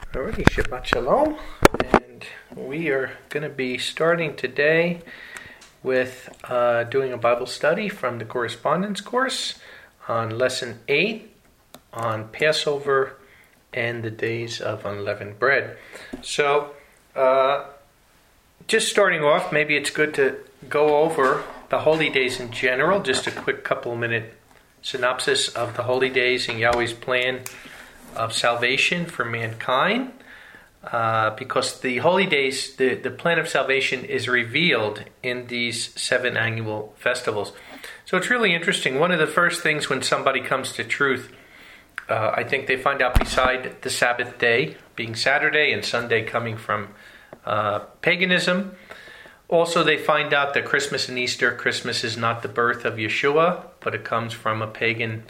Alrighty, Shabbat Shalom, and we are going to be starting today with doing a Bible study from the correspondence course on Lesson 8 on Passover and the days of unleavened bread. So, just starting off, maybe it's good to go over the holy days in general, just a quick couple-minute synopsis of the holy days and Yahweh's plan of salvation for mankind, because the holy days, the plan of salvation is revealed in these 7 annual festivals. So it's really interesting. One of the first things when somebody comes to truth, I think they find out, beside the Sabbath day being Saturday and Sunday coming from paganism, also they find out that Christmas and Easter, Christmas is not the birth of Yeshua, but it comes from a pagan,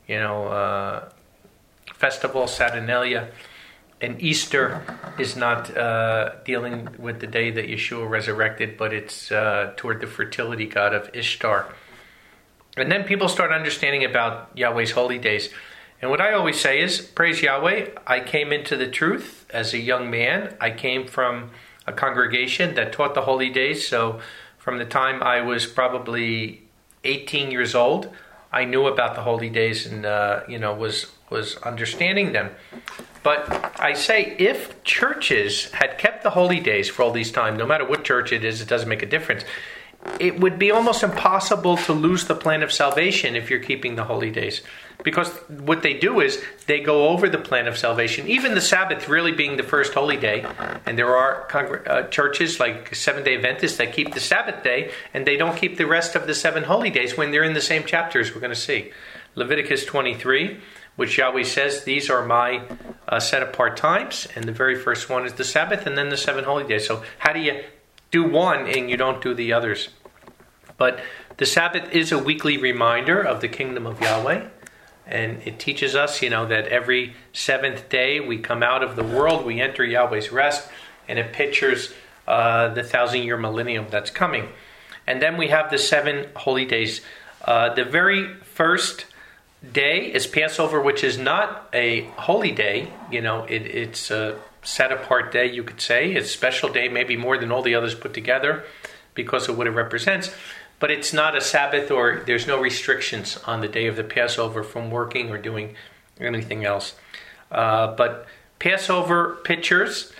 festival, Saturnalia, and Easter is not dealing with the day that Yeshua resurrected, but it's toward the fertility god of Ishtar. And then people start understanding about Yahweh's holy days. And what I always say is, praise Yahweh, I came into the truth as a young man. I came from a congregation that taught the holy days, so from the time I was probably 18 years old, I knew about the holy days and was understanding them. But I say, if churches had kept the holy days for all these time, no matter what church it is, it doesn't make a difference. It would be almost impossible to lose the plan of salvation if you're keeping the holy days. Because what they do is they go over the plan of salvation, even the Sabbath really being the first holy day. And there are churches like Seventh-day Adventists that keep the Sabbath day, and they don't keep the rest of the 7 holy days when they're in the same chapters we're going to see. Leviticus 23, which Yahweh says, these are my set apart times. And the very first one is the Sabbath, and then the 7 holy days. So how do you do one and you don't do the others? But the Sabbath is a weekly reminder of the kingdom of Yahweh. And it teaches us, that every 7th day we come out of the world, we enter Yahweh's rest, and it pictures the 1,000-year millennium that's coming. And then we have the 7 holy days. The very first day is Passover, which is not a holy day. It's a set-apart day, you could say. It's a special day, maybe more than all the others put together, because of what it represents. But it's not a Sabbath, or there's no restrictions on the day of the Passover from working or doing anything else. But Passover pictures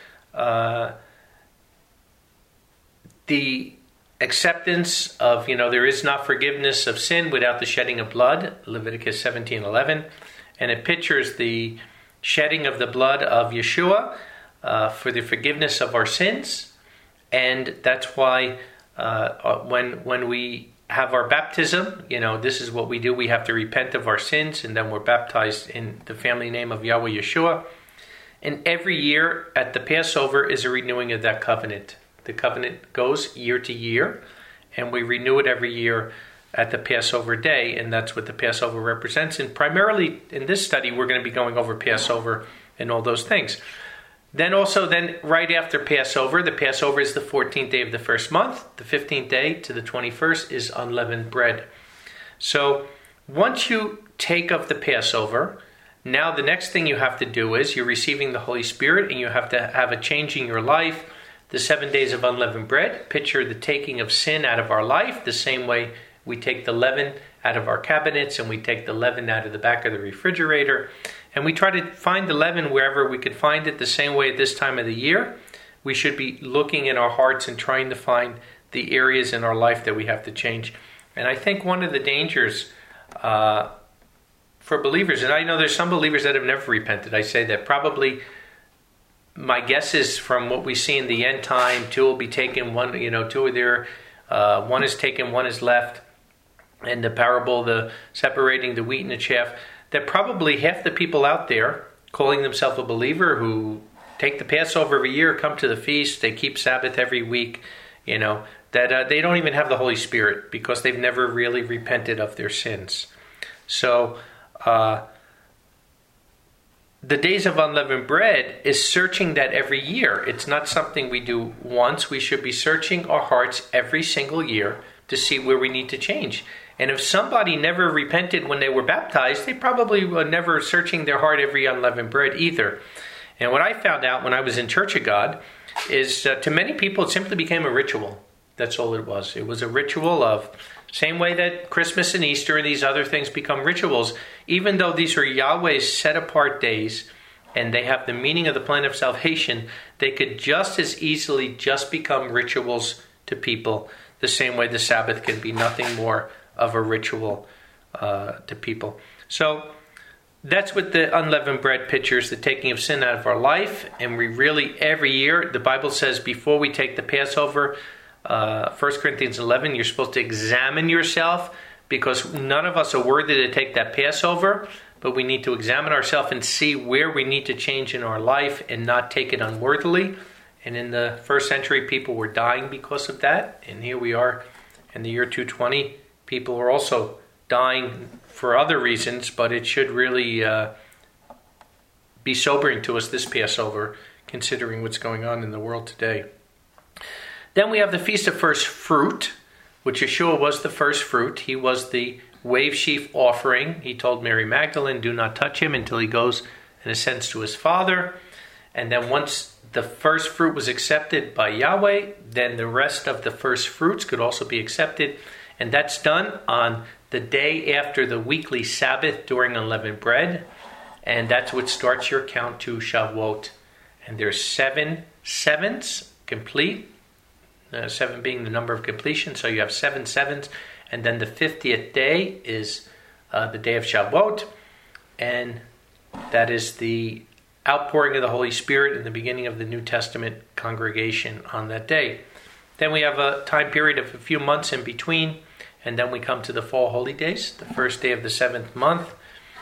the acceptance of, there is not forgiveness of sin without the shedding of blood, Leviticus 17:11. And it pictures the shedding of the blood of Yeshua for the forgiveness of our sins. And that's why when we have our baptism, this is what we do. We have to repent of our sins, and then we're baptized in the family name of Yahweh Yeshua. And every year at the Passover is a renewing of that covenant. The covenant goes year to year, and we renew it every year at the Passover day, and that's what the Passover represents. And primarily in this study, we're going to be going over Passover and all those things. Then right after Passover, the Passover is the 14th day of the first month. The 15th day to the 21st is unleavened bread. So once you take of the Passover, now the next thing you have to do is you're receiving the Holy Spirit, and you have to have a change in your life. The 7 days of unleavened bread picture the taking of sin out of our life, the same way we take the leaven out of our cabinets, and we take the leaven out of the back of the refrigerator. And we try to find the leaven wherever we could find it. The same way at this time of the year, we should be looking in our hearts and trying to find the areas in our life that we have to change. And I think one of the dangers for believers, and I know there's some believers that have never repented. I say that probably, my guess is, from what we see in the end time, 2 will be taken, 2 are there, 1 is taken, 1 is left. And the parable, the separating the wheat and the chaff, that probably half the people out there calling themselves a believer, who take the Passover every year, come to the feast, they keep Sabbath every week, that they don't even have the Holy Spirit, because they've never really repented of their sins. So the days of unleavened bread is searching that every year. It's not something we do once. We should be searching our hearts every single year to see where we need to change. And if somebody never repented when they were baptized, they probably were never searching their heart every unleavened bread either. And what I found out when I was in Church of God is to many people it simply became a ritual. That's all it was. It was a ritual of, same way that Christmas and Easter and these other things become rituals, even though these are Yahweh's set apart days and they have the meaning of the plan of salvation, they could just as easily just become rituals to people, the same way the Sabbath can be nothing more of a ritual to people. So that's what the unleavened bread pictures, the taking of sin out of our life. And we really, every year, the Bible says before we take the Passover, 1 Corinthians 11, you're supposed to examine yourself, because none of us are worthy to take that Passover, but we need to examine ourselves and see where we need to change in our life and not take it unworthily. And in the first century, people were dying because of that. And here we are in the year 220. People are also dying for other reasons, but it should really be sobering to us this Passover, considering what's going on in the world today. Then we have the Feast of First Fruit, which Yeshua was the first fruit. He was the wave sheaf offering. He told Mary Magdalene, do not touch him until he goes and ascends to his Father. And then once the first fruit was accepted by Yahweh, then the rest of the first fruits could also be accepted. And that's done on the day after the weekly Sabbath during unleavened bread. And that's what starts your count to Shavuot. And there's 7 sevens complete. 7 being the number of completion. So you have 7 sevens. And then the 50th day is the day of Shavuot. And that is the outpouring of the Holy Spirit in the beginning of the New Testament congregation on that day. Then we have a time period of a few months in between. And then we come to the fall holy days. The first day of the 7th month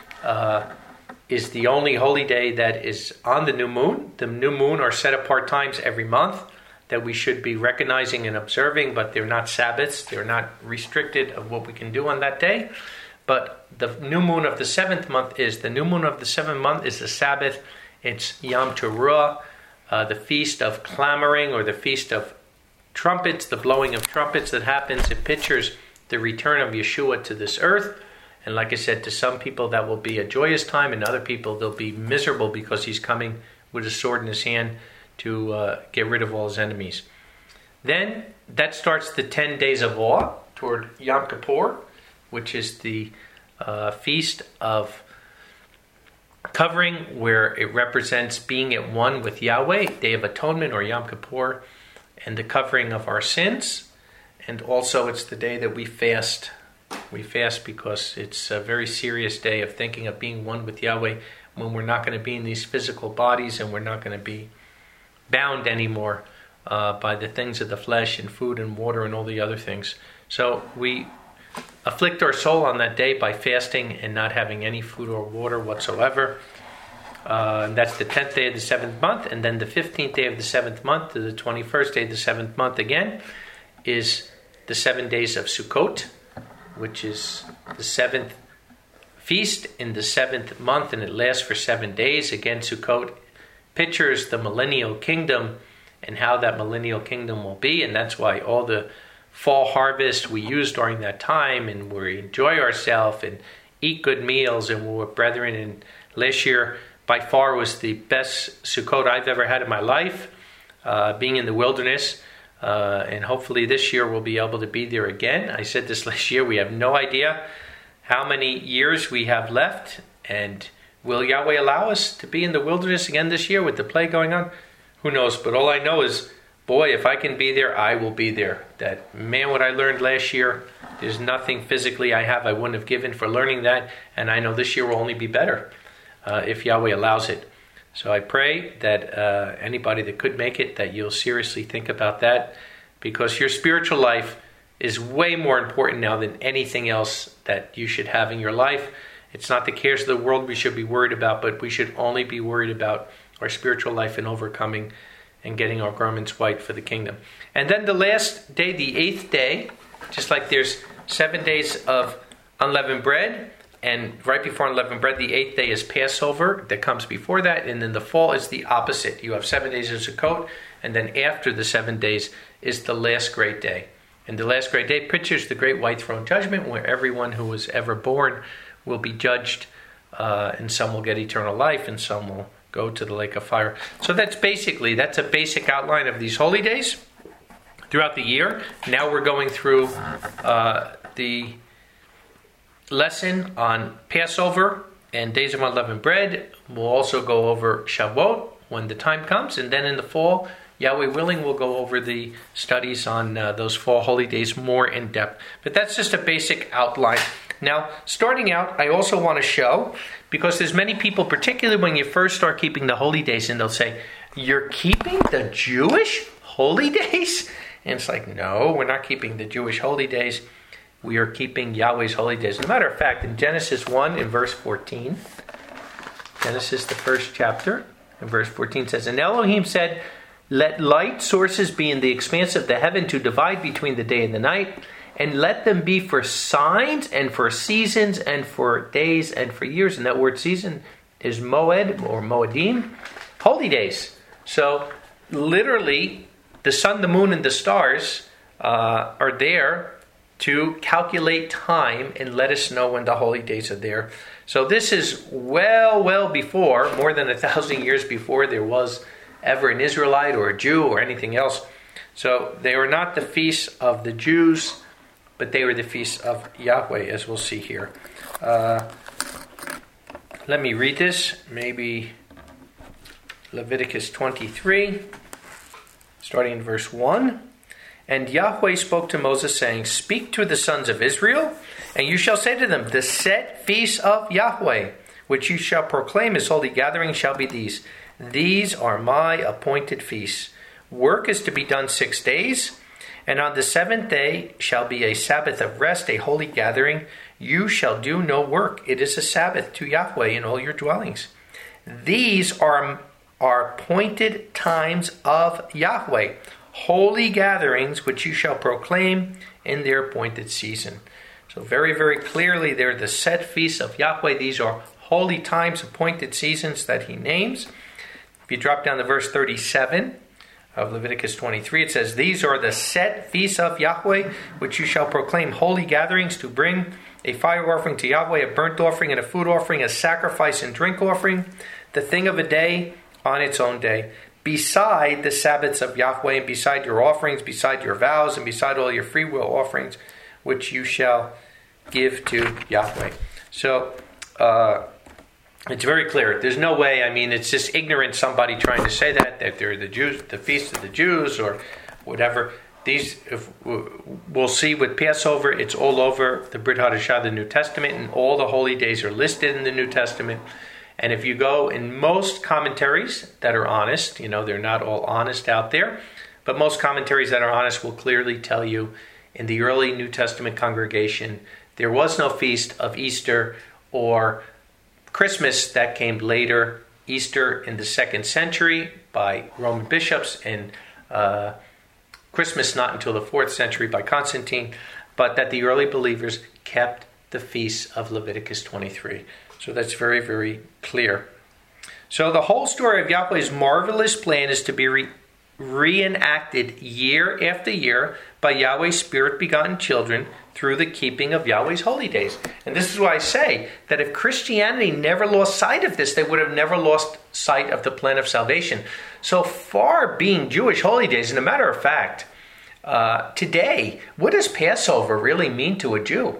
is the only holy day that is on the new moon. The new moon are set apart times every month that we should be recognizing and observing, but they're not Sabbaths. They're not restricted of what we can do on that day. But the new moon of the 7th month is the new moon of the 7th month is the Sabbath. It's Yom Teruah, the feast of clamoring, or the feast of trumpets, the blowing of trumpets that happens. It pictures the return of Yeshua to this earth. And like I said, to some people that will be a joyous time, and other people they'll be miserable because he's coming with a sword in his hand to get rid of all his enemies. Then that starts the 10 days of awe toward Yom Kippur, which is the feast of covering, where it represents being at one with Yahweh, Day of Atonement or Yom Kippur, and the covering of our sins. And also it's the day that we fast. We fast because it's a very serious day of thinking of being one with Yahweh, when we're not going to be in these physical bodies and we're not going to be bound anymore by the things of the flesh and food and water and all the other things. So we afflict our soul on that day by fasting and not having any food or water whatsoever. And that's the 10th day of the 7th month. And then the 15th day of the 7th month to the 21st day of the 7th month again is the 7 days of Sukkot, which is the 7th feast in the 7th month, and it lasts for 7 days. Again, Sukkot pictures the millennial kingdom and how that millennial kingdom will be, and that's why all the fall harvest we use during that time, and we enjoy ourselves and eat good meals, and we're with brethren. And last year by far was the best Sukkot I've ever had in my life, being in the wilderness, and hopefully this year we'll be able to be there again. I said this last year, we have no idea how many years we have left, and will Yahweh allow us to be in the wilderness again this year with the plague going on? Who knows? But all I know is, boy, if I can be there, I will be there. That, man, what I learned last year, there's nothing physically I wouldn't have given for learning that. And I know this year will only be better if Yahweh allows it. So I pray that anybody that could make it, that you'll seriously think about that. Because your spiritual life is way more important now than anything else that you should have in your life. It's not the cares of the world we should be worried about, but we should only be worried about our spiritual life and overcoming and getting our garments white for the kingdom. And then the last day, the 8th day, just like there's 7 days of unleavened bread, and right before unleavened bread, the 8th day is Passover that comes before that, and then the fall is the opposite. You have 7 days of Sukkot, and then after the 7 days is the last great day. And the last great day pictures the great white throne judgment, where everyone who was ever born will be judged, and some will get eternal life and some will go to the lake of fire. So that's a basic outline of these holy days throughout the year. Now we're going through the lesson on Passover and Days of Unleavened Bread. We'll also go over Shavuot when the time comes, and then in the fall, Yahweh willing, we'll go over the studies on those fall holy days more in depth. But that's just a basic outline. Now, starting out, I also want to show, because there's many people, particularly when you first start keeping the holy days, and they'll say, "You're keeping the Jewish holy days?" And it's like, no, we're not keeping the Jewish holy days. We are keeping Yahweh's holy days. As a matter of fact, in Genesis 1, in verse 14, Genesis, the first chapter, in verse 14 says, "And Elohim said, let light sources be in the expanse of the heaven to divide between the day and the night, and let them be for signs and for seasons and for days and for years." And that word season is moed or moedim, holy days. So literally, the sun, the moon, and the stars are there to calculate time and let us know when the holy days are there. So this is well before, more than 1,000 years before there was ever an Israelite or a Jew or anything else. So they were not the feasts of the Jews, but they were the feasts of Yahweh, as we'll see here. Let me read this. Maybe Leviticus 23, starting in verse 1. "And Yahweh spoke to Moses, saying, Speak to the sons of Israel, and you shall say to them, The set feasts of Yahweh, which you shall proclaim as holy gathering, shall be these. These are my appointed feasts. Work is to be done 6 days, and on the 7th day shall be a Sabbath of rest, a holy gathering. You shall do no work. It is a Sabbath to Yahweh in all your dwellings. These are appointed times of Yahweh, holy gatherings which you shall proclaim in their appointed season." So very clearly they're the set feasts of Yahweh. These are holy times, appointed seasons that he names. If you drop down to verse 37 of Leviticus 23, it says, "These are the set feasts of Yahweh, which you shall proclaim holy gatherings, to bring a fire offering to Yahweh, a burnt offering and a food offering, a sacrifice and drink offering, the thing of a day on its own day, beside the Sabbaths of Yahweh, and beside your offerings, beside your vows, and beside all your freewill offerings, which you shall give to Yahweh." So, it's very clear. There's no way, it's just ignorant somebody trying to say that they're the Jews, the feast of the Jews, or whatever. We'll see with Passover, it's all over the Brit Hadashah, the New Testament, and all the holy days are listed in the New Testament. And if you go in most commentaries that are honest, they're not all honest out there, but most commentaries that are honest will clearly tell you in the early New Testament congregation, there was no feast of Easter or Christmas. That came later, Easter in the 2nd century by Roman bishops, and Christmas not until the 4th century by Constantine, but that the early believers kept the feasts of Leviticus 23. So that's very clear. So the whole story of Yahweh's marvelous plan is to be reenacted year after year by Yahweh's Spirit-begotten children through the keeping of Yahweh's holy days. And this is why I say that if Christianity never lost sight of this, they would have never lost sight of the plan of salvation. So far being Jewish holy days, and a matter of fact, today, what does Passover really mean to a Jew?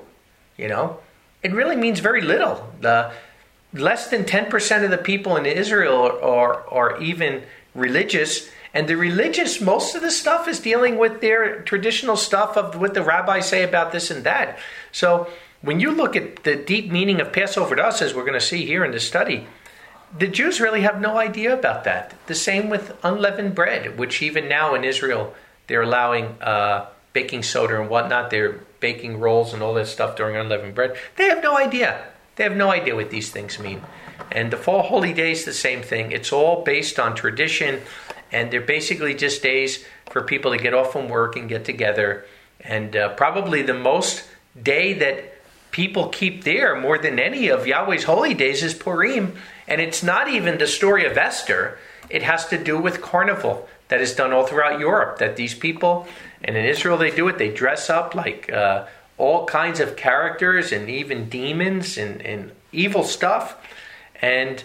It really means very little. Less than 10% of the people in Israel are even religious. And the religious, most of the stuff is dealing with their traditional stuff of what the rabbis say about this and that. So when you look at the deep meaning of Passover to us, as we're going to see here in this study, the Jews really have no idea about that. The same with unleavened bread, which even now in Israel, they're allowing baking soda and whatnot. They're baking rolls and all that stuff during unleavened bread. They have no idea. They have no idea what these things mean. And the fall holy days, the same thing. It's all based on tradition. And they're basically just days for people to get off from work and get together. And probably the most day that people keep there, more than any of Yahweh's holy days, is Purim. And it's not even the story of Esther. It has to do with carnival that is done all throughout Europe. That these people, and in Israel they do it, they dress up like all kinds of characters and even demons and evil stuff. And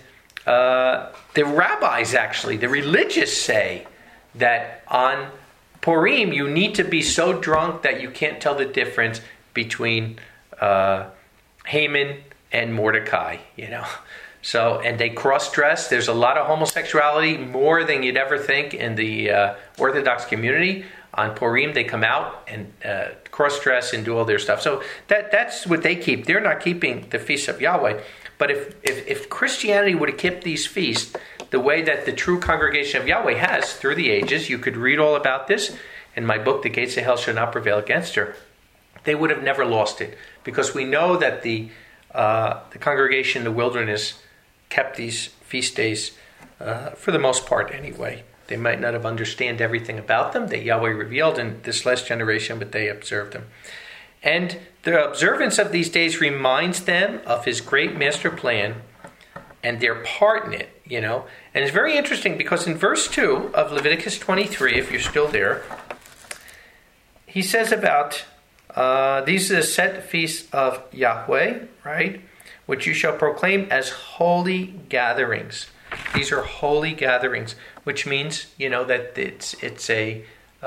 The rabbis, actually, the religious say that on Purim you need to be so drunk that you can't tell the difference between Haman and Mordecai, So, and they cross-dress. There's a lot of homosexuality, more than you'd ever think in the Orthodox community. On Purim, they come out and cross-dress and do all their stuff. So that's what they keep. They're not keeping the feasts of Yahweh. But if Christianity would have kept these feasts the way that the true congregation of Yahweh has through the ages, you could read all about this in my book, The Gates of Hell Shall Not Prevail Against Her. They would have never lost it, because we know that the congregation in the wilderness kept these feast days for the most part anyway. They might not have understood everything about them that Yahweh revealed in this last generation, but they observed them. And the observance of these days reminds them of his great master plan and their part in it, And it's very interesting because in verse 2 of Leviticus 23, if you're still there, he says about these are the set feasts of Yahweh, right? Which you shall proclaim as holy gatherings. These are holy gatherings, which means, that it's a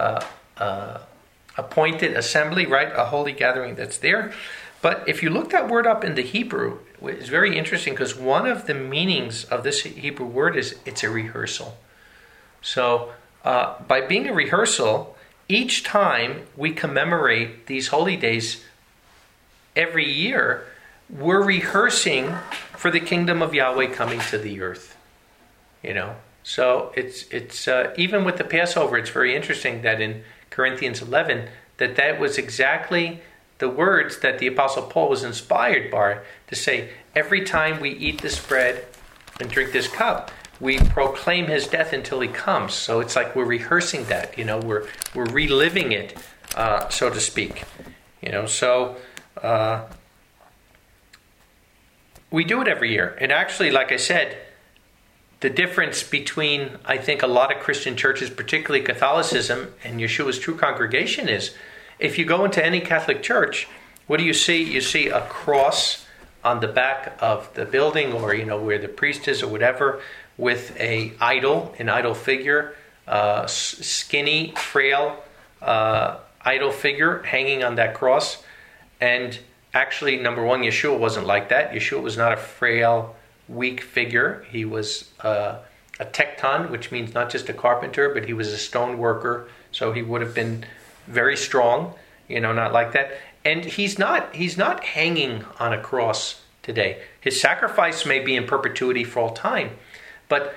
appointed assembly, right? A holy gathering that's there. But if you look that word up in the Hebrew, it's very interesting because one of the meanings of this Hebrew word is it's a rehearsal. So by being a rehearsal, each time we commemorate these holy days every year, we're rehearsing for the kingdom of Yahweh coming to the earth. So it's even with the Passover, it's very interesting that in Corinthians 11, that was exactly the words that the Apostle Paul was inspired by, to say, every time we eat this bread and drink this cup, we proclaim his death until he comes. So it's like we're rehearsing that, we're reliving it, so to speak. So we do it every year. And actually, like I said, the difference between, I think, a lot of Christian churches, particularly Catholicism, and Yeshua's true congregation is, if you go into any Catholic church, what do you see? You see a cross on the back of the building, or, where the priest is or whatever, with an idol figure, skinny, frail idol figure hanging on that cross. And actually, number one, Yeshua wasn't like that. Yeshua was not a frail, weak figure. He was a tekton, which means not just a carpenter, but he was a stone worker. So he would have been very strong, not like that. And he's not hanging on a cross today. His sacrifice may be in perpetuity for all time, but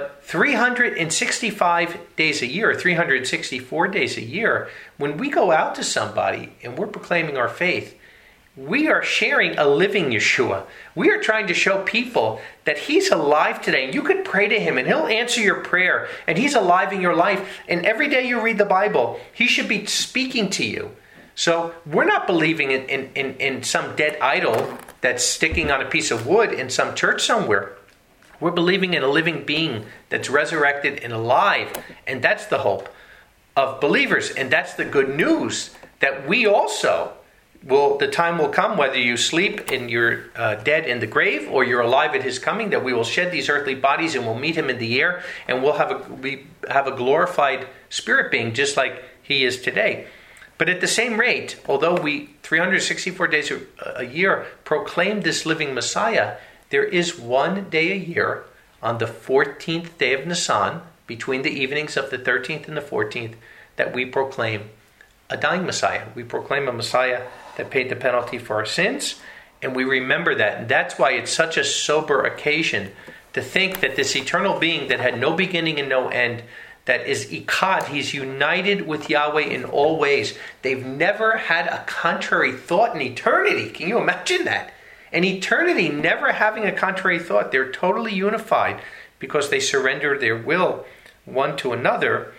365 days a year, 364 days a year, when we go out to somebody and we're proclaiming our faith, we are sharing a living Yeshua. We are trying to show people that he's alive today. And you could pray to him and he'll answer your prayer. And he's alive in your life. And every day you read the Bible, he should be speaking to you. So we're not believing in some dead idol that's sticking on a piece of wood in some church somewhere. We're believing in a living being that's resurrected and alive. And that's the hope of believers. And that's the good news that we also... the time will come, whether you sleep and you're dead in the grave or you're alive at his coming, that we will shed these earthly bodies and we'll meet him in the air, and we'll have a glorified spirit being just like he is today. But at the same rate, although we 364 days a year proclaim this living Messiah, there is one day a year on the 14th day of Nisan, between the evenings of the 13th and the 14th, that we proclaim a dying Messiah. We proclaim a Messiah that paid the penalty for our sins, and we remember that. And that's why it's such a sober occasion to think that this eternal being that had no beginning and no end, that is Echad, he's united with Yahweh in all ways. They've never had a contrary thought in eternity. Can you imagine that? In eternity, never having a contrary thought. They're totally unified because they surrender their will one to another.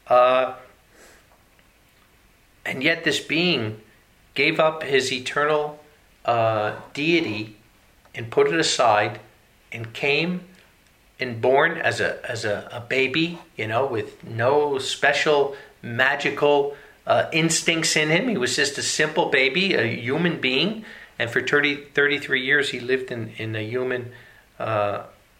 And yet this being gave up his eternal deity and put it aside and came and born as a baby, with no special magical instincts in him. He was just a simple baby, a human being. And for 33 years he lived in a human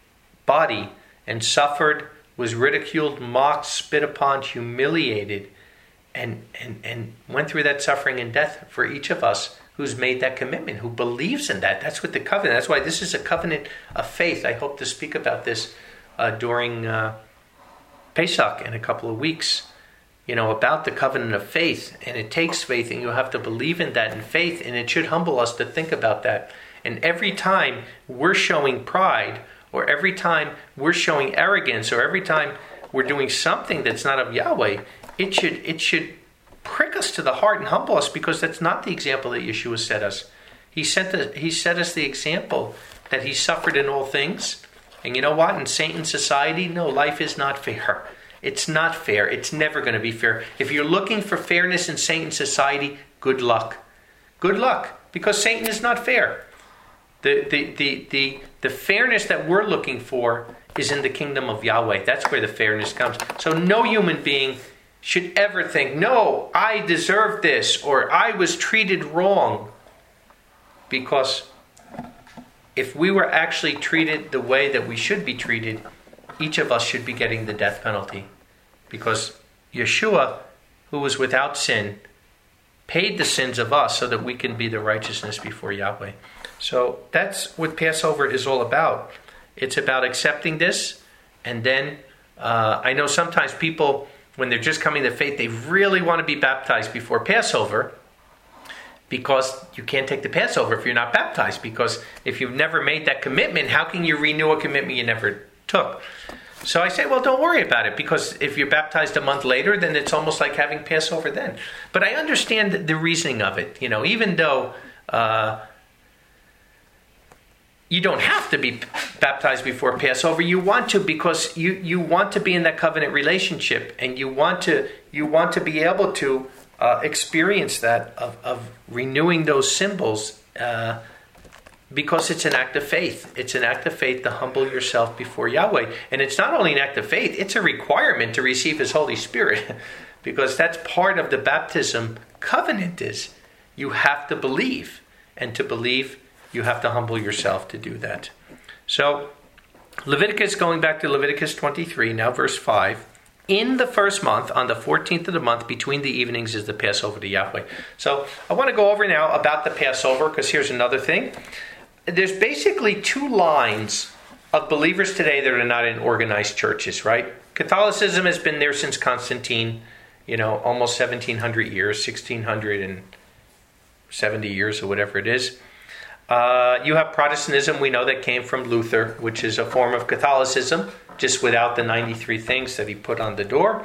body and suffered, was ridiculed, mocked, spit upon, humiliated, and went through that suffering and death for each of us who's made that commitment, who believes in that. That's what the covenant, that's why this is a covenant of faith. I hope to speak about this during Pesach in a couple of weeks, about the covenant of faith. And it takes faith, and you have to believe in that in faith, and it should humble us to think about that. And every time we're showing pride, or every time we're showing arrogance, or every time we're doing something that's not of Yahweh, it should prick us to the heart and humble us, because that's not the example that Yeshua set us. He set us the example that he suffered in all things. And you know what? In Satan society, no, life is not fair. It's not fair. It's never going to be fair. If you're looking for fairness in Satan society, good luck. Good luck, because Satan is not fair. The fairness that we're looking for is in the kingdom of Yahweh. That's where the fairness comes. So no human being should ever think, no, I deserve this, or I was treated wrong. Because if we were actually treated the way that we should be treated, each of us should be getting the death penalty. Because Yeshua, who was without sin, paid the sins of us so that we can be the righteousness before Yahweh. So that's what Passover is all about. It's about accepting this. And then I know sometimes people, when they're just coming to faith, they really want to be baptized before Passover, because you can't take the Passover if you're not baptized. Because if you've never made that commitment, how can you renew a commitment you never took? So I say, well, don't worry about it, because if you're baptized a month later, then it's almost like having Passover then. But I understand the reasoning of it. Even though you don't have to be baptized before Passover, you want to, because you want to be in that covenant relationship, and you want to be able to experience that of renewing those symbols, because it's an act of faith. It's an act of faith to humble yourself before Yahweh. And it's not only an act of faith, it's a requirement to receive His Holy Spirit, because that's part of the baptism covenant is you have to believe. And to believe, you have to humble yourself to do that. So, Leviticus, going back to Leviticus 23, now verse 5. In the first month, on the 14th of the month, between the evenings is the Passover to Yahweh. So, I want to go over now about the Passover, because here's another thing. There's basically two lines of believers today that are not in organized churches, right? Catholicism has been there since Constantine, almost 1700 years, 1670 years or whatever it is. You have Protestantism, we know that came from Luther, which is a form of Catholicism, just without the 93 things that he put on the door.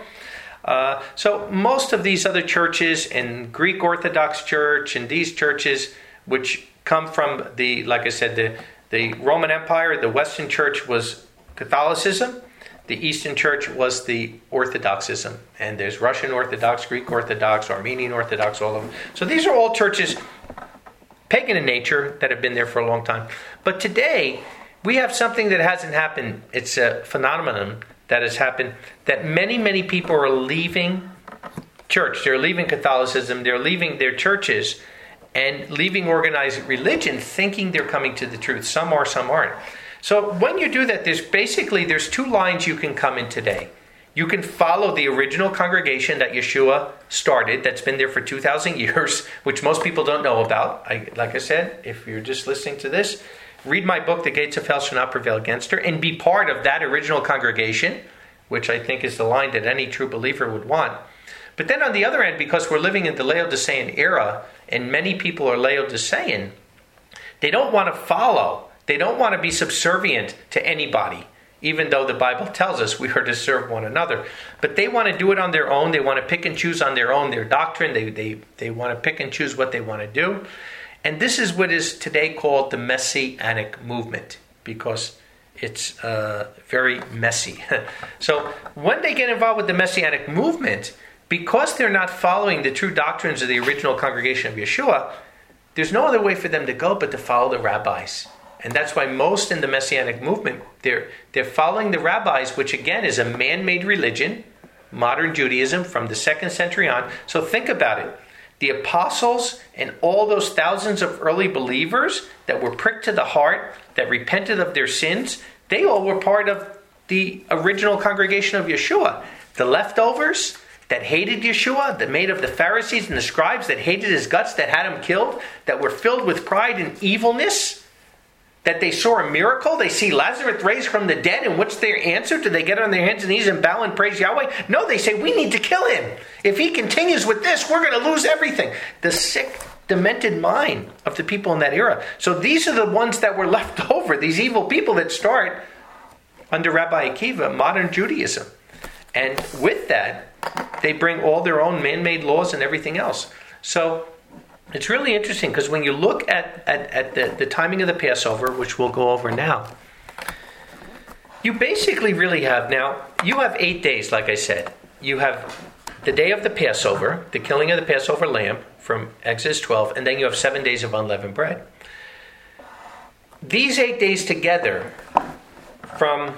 So most of these other churches, and Greek Orthodox Church, and these churches, which come from the Roman Empire, the Western Church was Catholicism, the Eastern Church was the Orthodoxism. And there's Russian Orthodox, Greek Orthodox, Armenian Orthodox, all of them. So these are all churches, pagan in nature, that have been there for a long time. But today, we have something that hasn't happened. It's a phenomenon that has happened, that many, many people are leaving church. They're leaving Catholicism. They're leaving their churches and leaving organized religion, thinking they're coming to the truth. Some are, some aren't. So when you do that, there's two lines you can come in today. You can follow the original congregation that Yeshua started, that's been there for 2,000 years, which most people don't know about. Like I said, if you're just listening to this, read my book, The Gates of Hell Shall Not Prevail Against Her, and be part of that original congregation, which I think is the line that any true believer would want. But then on the other end, because we're living in the Laodicean era, and many people are Laodicean, they don't want to follow. They don't want to be subservient to anybody, even though the Bible tells us we are to serve one another. But they want to do it on their own. They want to pick and choose on their own their doctrine. They want to pick and choose what they want to do. And this is what is today called the Messianic movement, because it's very messy. So when they get involved with the Messianic movement, because they're not following the true doctrines of the original congregation of Yeshua, there's no other way for them to go but to follow the rabbis. And that's why most in the Messianic movement, they're following the rabbis, which again is a man-made religion, modern Judaism from the 2nd century on. So think about it. The apostles and all those thousands of early believers that were pricked to the heart, that repented of their sins, they all were part of the original congregation of Yeshua. The leftovers that hated Yeshua, that made of the Pharisees and the scribes that hated his guts, that had him killed, that were filled with pride and evilness, that they saw a miracle. They see Lazarus raised from the dead, and what's their answer? Do they get on their hands and knees and bow and praise Yahweh? No, they say, we need to kill him. If he continues with this, we're going to lose everything. The sick, demented mind of the people in that era. So these are the ones that were left over, these evil people that start under Rabbi Akiva, modern Judaism. And with that, they bring all their own man-made laws and everything else. So it's really interesting because when you look at the timing of the Passover, which we'll go over now, you basically really have, now, you have 8 days, like I said. You have the day of the Passover, the killing of the Passover lamb from Exodus 12, and then you have 7 days of unleavened bread. These 8 days together, from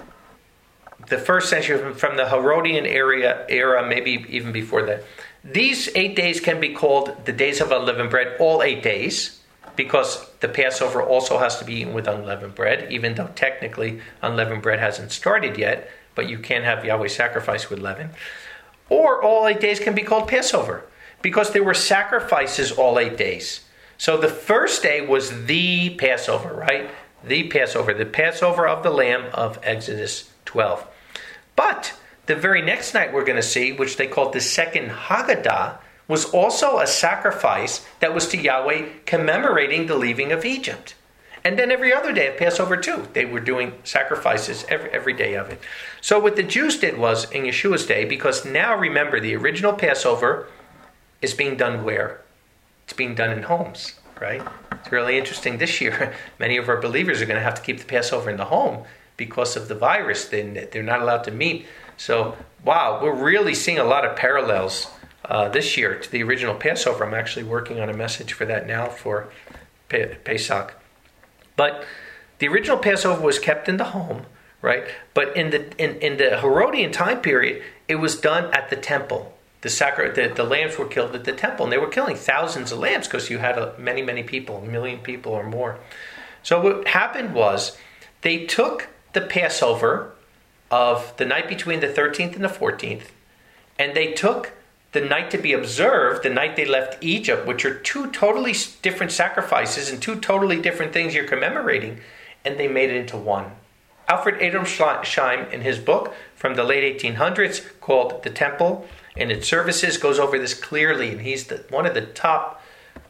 the first century, from the Herodian era, maybe even before that, these 8 days can be called the days of unleavened bread, all 8 days, because the Passover also has to be eaten with unleavened bread, even though technically unleavened bread hasn't started yet, but you can have Yahweh sacrifice with leaven. Or all 8 days can be called Passover, because there were sacrifices all 8 days. So the first day was the Passover, right? The Passover of the Lamb of Exodus 12. But the very next night we're going to see, which they called the second Haggadah, was also a sacrifice that was to Yahweh commemorating the leaving of Egypt. And then every other day of Passover too, they were doing sacrifices every day of it. So what the Jews did was, in Yeshua's day, because now remember, the original Passover is being done where? It's being done in homes, right? It's really interesting this year. Many of our believers are going to have to keep the Passover in the home because of the virus. They're not allowed to meet. So, wow, we're really seeing a lot of parallels this year to the original Passover. I'm actually working on a message for that now for Pesach. But the original Passover was kept in the home, right? But in the Herodian time period, it was done at the temple. The lambs were killed at the temple, and they were killing thousands of lambs because you had many people, 1 million people or more. So what happened was they took the Passover of the night between the 13th and the 14th, and they took the night to be observed, the night they left Egypt, which are two totally different sacrifices and two totally different things you're commemorating, and they made it into one. Alfred Edersheim, in his book from the late 1800s called The Temple and Its Services, goes over this clearly, and he's one of the top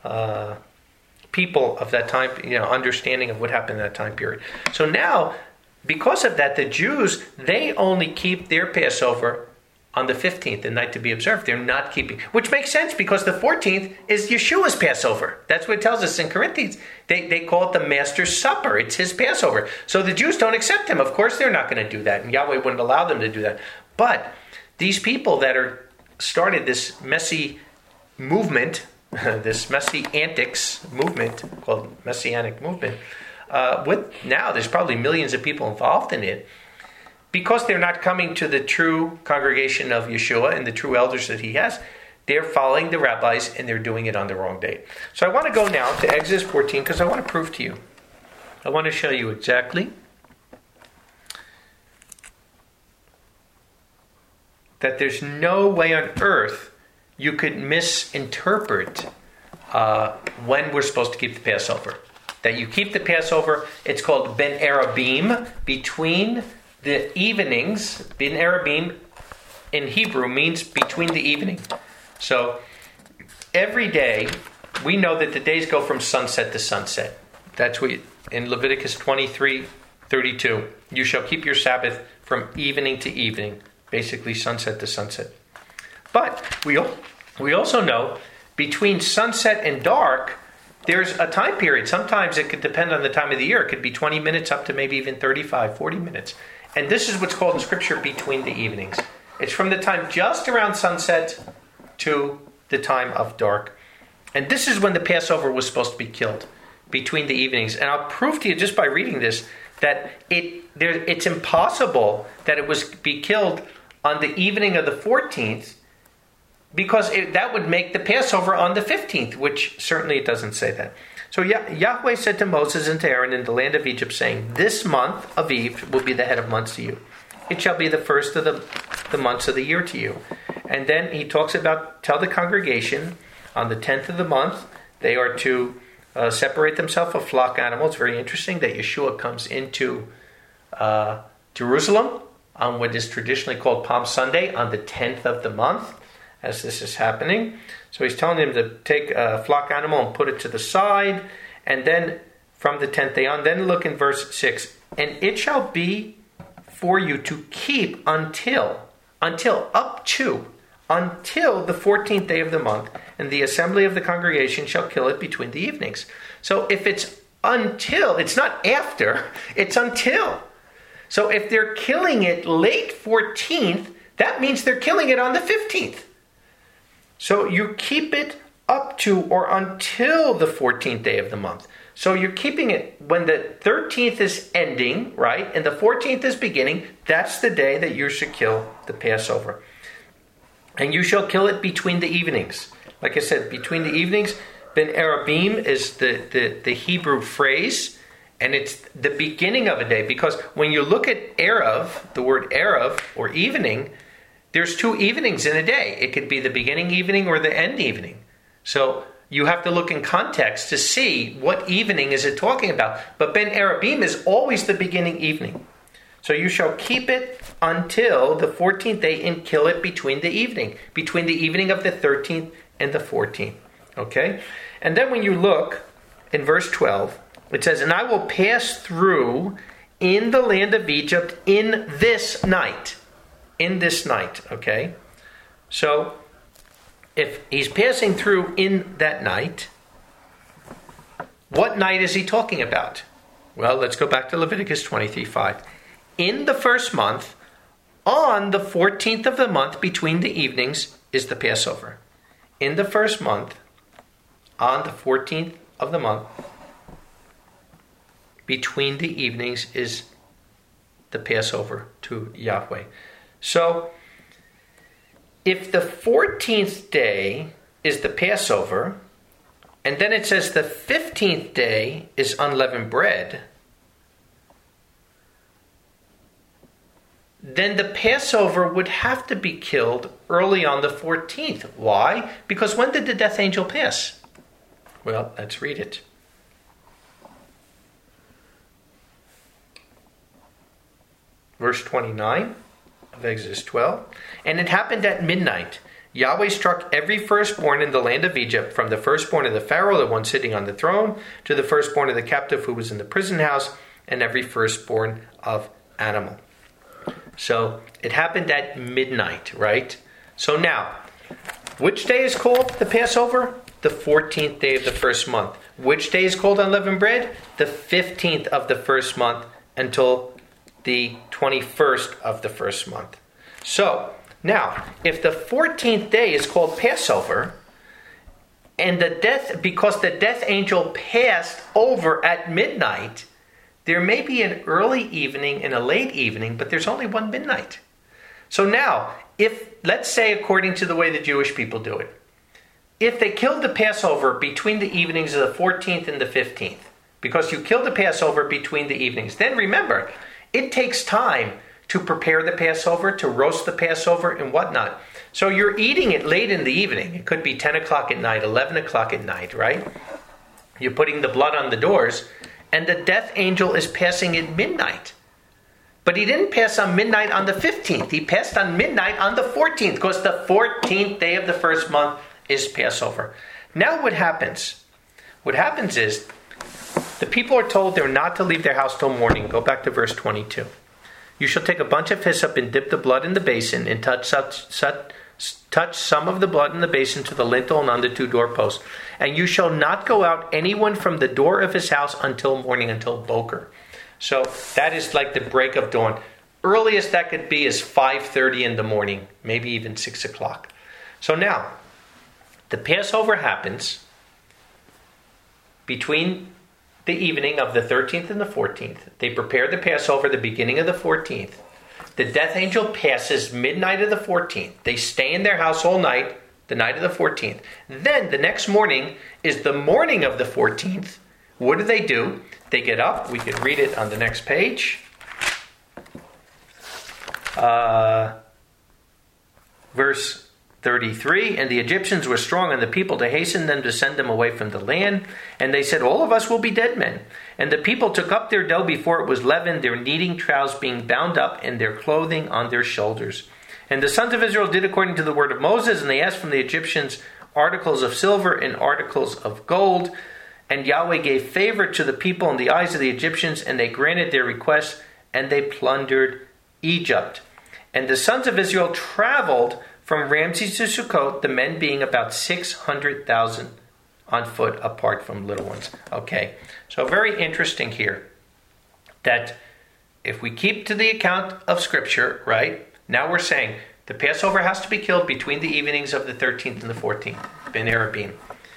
people of that time, understanding of what happened in that time period. So now, because of that, the Jews, they only keep their Passover on the 15th, the night to be observed. They're not keeping, which makes sense because the 14th is Yeshua's Passover. That's what it tells us in Corinthians. They call it the Master's Supper. It's his Passover. So the Jews don't accept him. Of course they're not going to do that, and Yahweh wouldn't allow them to do that. But these people that started this messy movement, this messy antics movement called Messianic movement, now there's probably millions of people involved in it. Because they're not coming to the true congregation of Yeshua and the true elders that he has, they're following the rabbis and they're doing it on the wrong day. So I want to go now to Exodus 14 because I want to prove to you. I want to show you exactly that there's no way on earth you could misinterpret when we're supposed to keep the Passover. That you keep the Passover, it's called Ben Arabim, between the evenings. Ben Arabim in Hebrew means between the evening. So every day, we know that the days go from sunset to sunset. That's what in Leviticus 23:32, you shall keep your Sabbath from evening to evening, basically sunset to sunset. But we also know between sunset and dark, there's a time period. Sometimes it could depend on the time of the year. It could be 20 minutes up to maybe even 35, 40 minutes. And this is what's called in Scripture between the evenings. It's from the time just around sunset to the time of dark. And this is when the Passover was supposed to be killed, between the evenings. And I'll prove to you just by reading this that it's impossible that it was be killed on the evening of the 14th, because that would make the Passover on the 15th, which certainly it doesn't say that. So Yahweh said to Moses and to Aaron in the land of Egypt, saying, this month of Eve will be the head of months to you. It shall be the first of the months of the year to you. And then he talks about, tell the congregation, on the 10th of the month, they are to separate themselves of flock animals. It's very interesting that Yeshua comes into Jerusalem on what is traditionally called Palm Sunday on the 10th of the month, as this is happening. So he's telling them to take a flock animal and put it to the side, and then from the 10th day on, then look in verse 6, and it shall be for you to keep until the 14th day of the month, and the assembly of the congregation shall kill it between the evenings. So if it's until, it's not after, it's until. So if they're killing it late 14th, that means they're killing it on the 15th. So you keep it up to or until the 14th day of the month. So you're keeping it when the 13th is ending, right? And the 14th is beginning. That's the day that you should kill the Passover. And you shall kill it between the evenings. Like I said, between the evenings, Ben Arabim is the Hebrew phrase. And it's the beginning of a day. Because when you look at Erev, the word Erev, or evening, there's two evenings in a day. It could be the beginning evening or the end evening. So you have to look in context to see what evening is it talking about. But Ben Arabim is always the beginning evening. So you shall keep it until the 14th day and kill it between the evening of the 13th and the 14th. Okay? And then when you look in verse 12, it says, and I will pass through in the land of Egypt in this night. In this night, okay? So, if he's passing through in that night, what night is he talking about? Well, let's go back to Leviticus 23:5. In the first month, on the 14th of the month, between the evenings, is the Passover. In the first month, on the 14th of the month, between the evenings is the Passover to Yahweh. So, if the 14th day is the Passover, and then it says the 15th day is unleavened bread, then the Passover would have to be killed early on the 14th. Why? Because when did the death angel pass? Well, let's read it. Verse 29 of Exodus 12. And it happened at midnight, Yahweh struck every firstborn in the land of Egypt, from the firstborn of the Pharaoh, the one sitting on the throne, to the firstborn of the captive who was in the prison house, and every firstborn of animal. So it happened at midnight, right? So now, which day is called the Passover? The 14th day of the first month. Which day is called unleavened bread? The 15th of the first month until the 21st of the first month. So, now, if the 14th day is called Passover, and because the death angel passed over at midnight, there may be an early evening and a late evening, but there's only one midnight. So now, let's say according to the way the Jewish people do it, if they killed the Passover between the evenings of the 14th and the 15th, because you killed the Passover between the evenings, then remember, it takes time to prepare the Passover, to roast the Passover and whatnot. So you're eating it late in the evening. It could be 10 o'clock at night, 11 o'clock at night, right? You're putting the blood on the doors, and the death angel is passing at midnight. But he didn't pass on midnight on the 15th. He passed on midnight on the 14th, because the 14th day of the first month is Passover. Now what happens? What happens is, the people are told they're not to leave their house till morning. Go back to verse 22. You shall take a bunch of hyssop and dip the blood in the basin and touch some of the blood in the basin to the lintel and on the two doorposts. And you shall not go out anyone from the door of his house until morning, until Boker. So that is like the break of dawn. Earliest that could be is 5:30 in the morning, maybe even 6 o'clock. So now, the Passover happens between the evening of the 13th and the 14th. They prepare the Passover the beginning of the 14th. The death angel passes midnight of the 14th. They stay in their house all night, the night of the 14th. Then the next morning is the morning of the 14th, what do? They get up. We can read it on the next page. Verse 33, and the Egyptians were strong on the people to hasten them to send them away from the land. And they said, all of us will be dead men. And the people took up their dough before it was leavened, their kneading troughs being bound up, and their clothing on their shoulders. And the sons of Israel did according to the word of Moses, and they asked from the Egyptians articles of silver and articles of gold. And Yahweh gave favor to the people in the eyes of the Egyptians, and they granted their requests, and they plundered Egypt. And the sons of Israel traveled from Ramses to Sukkot, the men being about 600,000 on foot apart from little ones. Okay, so very interesting here that if we keep to the account of Scripture, right, now we're saying the Passover has to be killed between the evenings of the 13th and the 14th, Ben Arabim.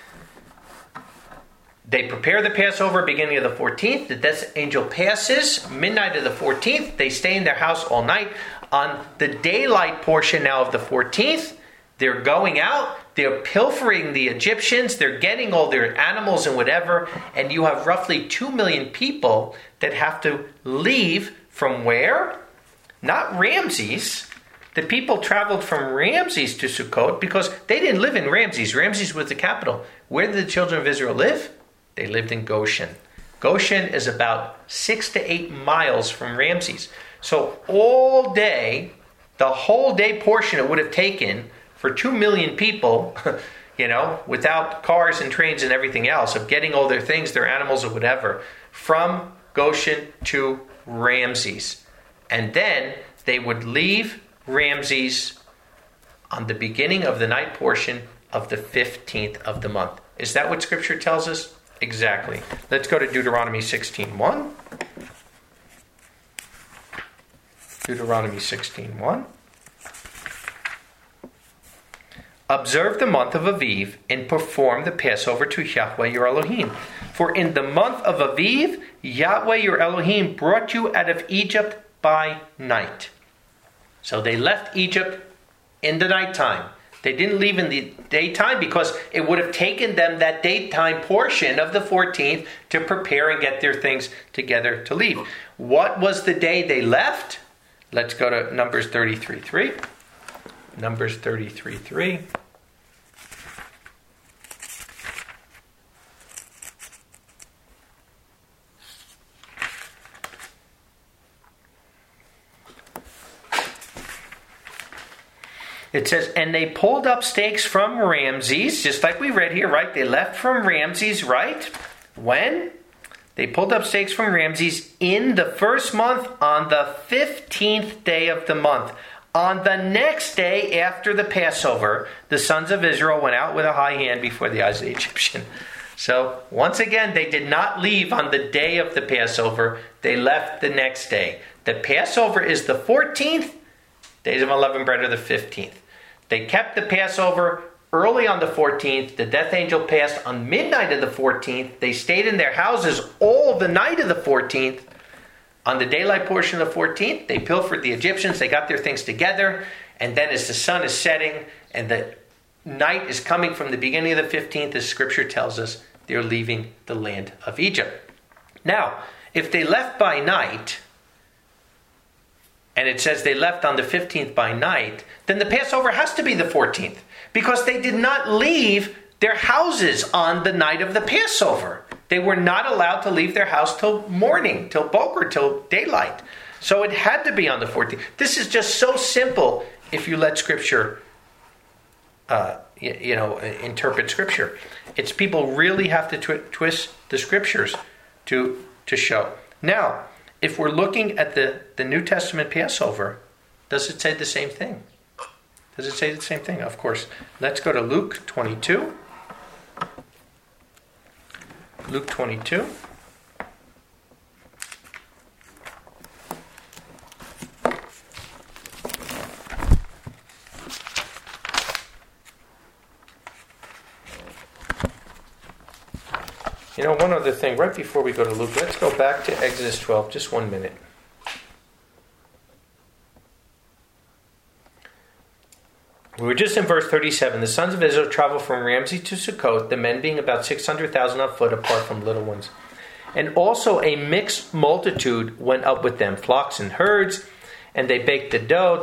They prepare the Passover beginning of the 14th. The death angel passes midnight of the 14th. They stay in their house all night. On the daylight portion now of the 14th, they're going out. They're pilfering the Egyptians. They're getting all their animals and whatever. And you have roughly 2 million people that have to leave from where? Not Ramses. The people traveled from Ramses to Sukkot because they didn't live in Ramses. Ramses was the capital. Where did the children of Israel live? They lived in Goshen. Goshen is about 6 to 8 miles from Ramses. So all day, the whole day portion it would have taken for 2 million people, without cars and trains and everything else, of getting all their things, their animals or whatever, from Goshen to Ramses. And then they would leave Ramses on the beginning of the night portion of the 15th of the month. Is that what Scripture tells us? Exactly. Let's go to Deuteronomy 16:1. Deuteronomy 16:1. Observe the month of Aviv and perform the Passover to Yahweh your Elohim. For in the month of Aviv, Yahweh your Elohim brought you out of Egypt by night. So they left Egypt in the nighttime. They didn't leave in the daytime because it would have taken them that daytime portion of the 14th to prepare and get their things together to leave. What was the day they left? Let's go to Numbers 33:3. Numbers 33:3. It says, and they pulled up stakes from Ramses, just like we read here, right? They left from Ramses, right? When? They pulled up stakes from Ramses in the first month on the 15th day of the month. On the next day after the Passover, the sons of Israel went out with a high hand before the eyes of the Egyptian. So, once again, they did not leave on the day of the Passover. They left the next day. The Passover is the 14th. Days of unleavened bread are the 15th. They kept the Passover early on the 14th. The death angel passed on midnight of the 14th. They stayed in their houses all the night of the 14th. On the daylight portion of the 14th, they pilfered the Egyptians. They got their things together. And then as the sun is setting and the night is coming from the beginning of the 15th, as Scripture tells us, they're leaving the land of Egypt. Now, if they left by night, and it says they left on the 15th by night, then the Passover has to be the 14th. Because they did not leave their houses on the night of the Passover. They were not allowed to leave their house till morning, till boker, till daylight. So it had to be on the 14th. This is just so simple if you let Scripture, interpret Scripture. It's people really have to twist the Scriptures to show. Now, if we're looking at the New Testament Passover, does it say the same thing? Does it say the same thing? Of course. Let's go to Luke 22. Luke 22. One other thing, right before we go to Luke, let's go back to Exodus 12, just 1 minute. We were just in verse 37. The sons of Israel traveled from Ramses to Sukkot, the men being about 600,000 on foot apart from little ones. And also a mixed multitude went up with them, flocks and herds, and they baked the dough,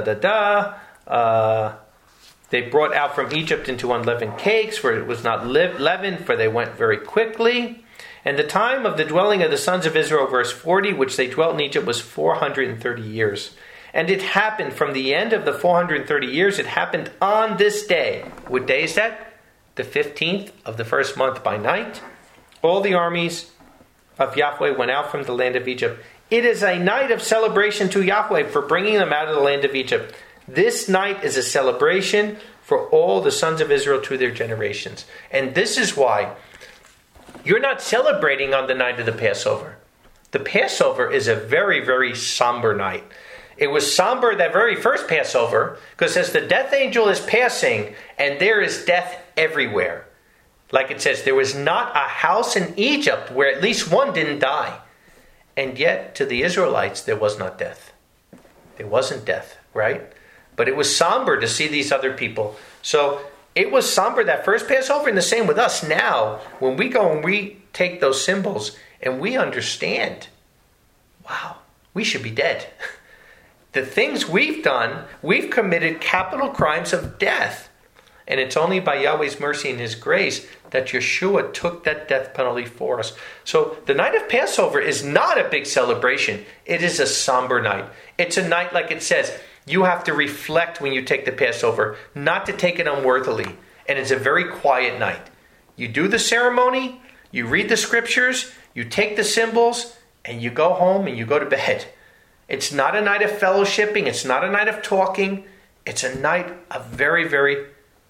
They brought out from Egypt into unleavened cakes, for it was not leavened, for they went very quickly. And the time of the dwelling of the sons of Israel, verse 40, which they dwelt in Egypt, was 430 years. And it happened from the end of the 430 years, it happened on this day. What day is that? The 15th of the first month by night. All the armies of Yahweh went out from the land of Egypt. It is a night of celebration to Yahweh for bringing them out of the land of Egypt. This night is a celebration for all the sons of Israel to their generations. And this is why you're not celebrating on the night of the Passover. The Passover is a very, very somber night. It was somber that very first Passover, because as the death angel is passing, and there is death everywhere. Like it says, there was not a house in Egypt where at least one didn't die. And yet, to the Israelites, there was not death. There wasn't death, right? But it was somber to see these other people. So it was somber that first Passover, and the same with us now. When we go and we take those symbols and we understand, wow, we should be dead. The things we've done, we've committed capital crimes of death. And it's only by Yahweh's mercy and His grace that Yeshua took that death penalty for us. So the night of Passover is not a big celebration. It is a somber night. It's a night, like it says, you have to reflect when you take the Passover, not to take it unworthily. And it's a very quiet night. You do the ceremony, you read the scriptures, you take the symbols, and you go home and you go to bed. It's not a night of fellowshipping. It's not a night of talking. It's a night of very, very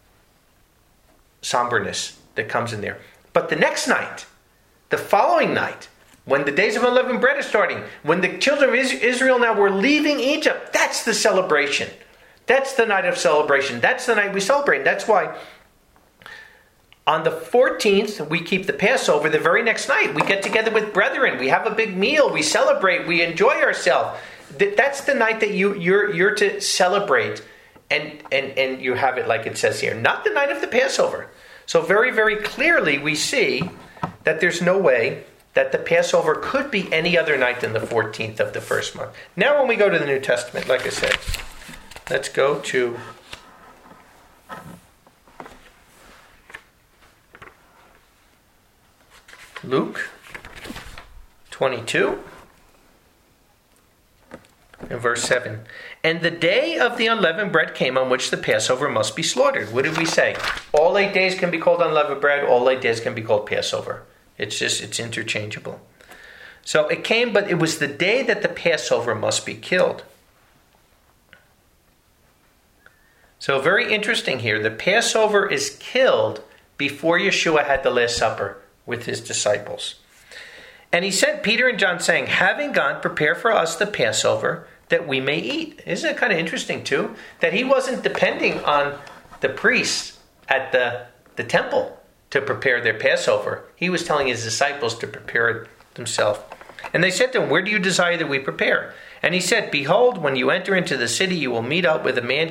somberness that comes in there. But the next night, the following night, when the days of unleavened bread are starting, when the children of Israel now were leaving Egypt, that's the celebration. That's the night of celebration. That's the night we celebrate. That's why on the 14th, we keep the Passover. The very next night, we get together with brethren. We have a big meal. We celebrate. We enjoy ourselves. That's the night that you're to celebrate. And you have it like it says here. Not the night of the Passover. So very, very clearly we see that there's no way that the Passover could be any other night than the 14th of the first month. Now when we go to the New Testament, like I said, let's go to Luke 22 and verse 7. And the day of the unleavened bread came on which the Passover must be slaughtered. What did we say? All 8 days can be called unleavened bread. All 8 days can be called Passover. It's interchangeable. So it came, but it was the day that the Passover must be killed. So very interesting here. The Passover is killed before Yeshua had the Last Supper with his disciples. And he sent Peter and John saying, having gone, prepare for us the Passover that we may eat. Isn't it kind of interesting too? That he wasn't depending on the priests at the temple to prepare their Passover. He was telling his disciples to prepare it themselves. And they said to him, where do you desire that we prepare? And he said, behold, when you enter into the city, you will meet up with a man